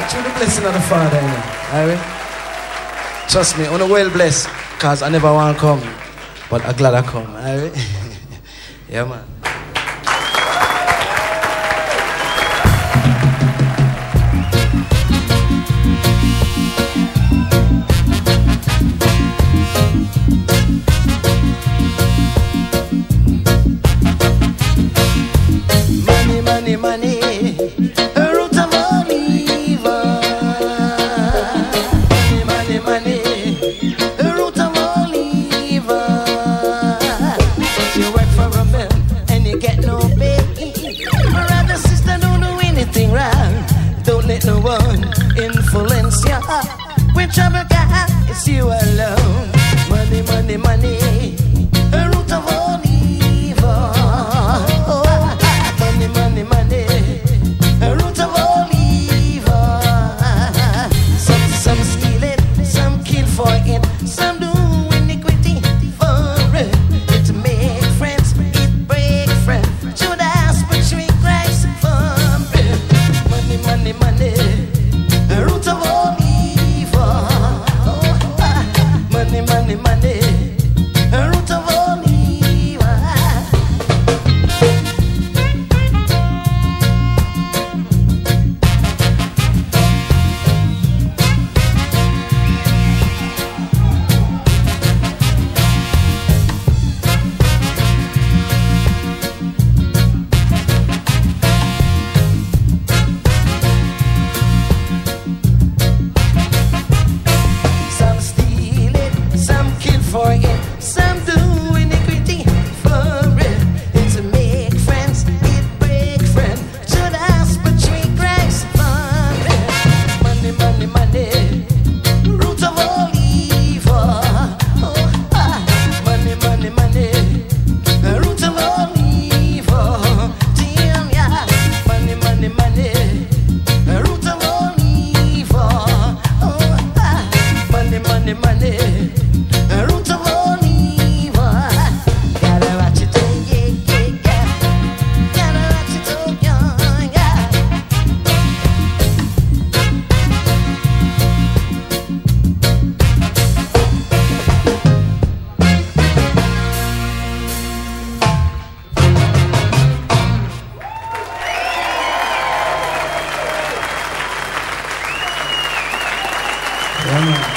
Through the blessing of the Father, you know. Alright? Trust me, I'm well blessed, cause I never want to come, but I'm glad I come. Alright? Yeah, man. Money, money, a root of all evil. Money, money, a root of all evil. You work for a man and you get no pay. Brother, sister, don't do anything wrong. Don't let no one influence you. When trouble comes, it's you alone. Money, money, money, a root of all evil. Money, money, a root of all evil. Some steal it, some kill for it, some do iniquity for it. It make friends, it break friends. Judas betrayed Christ for it. Money, money, money.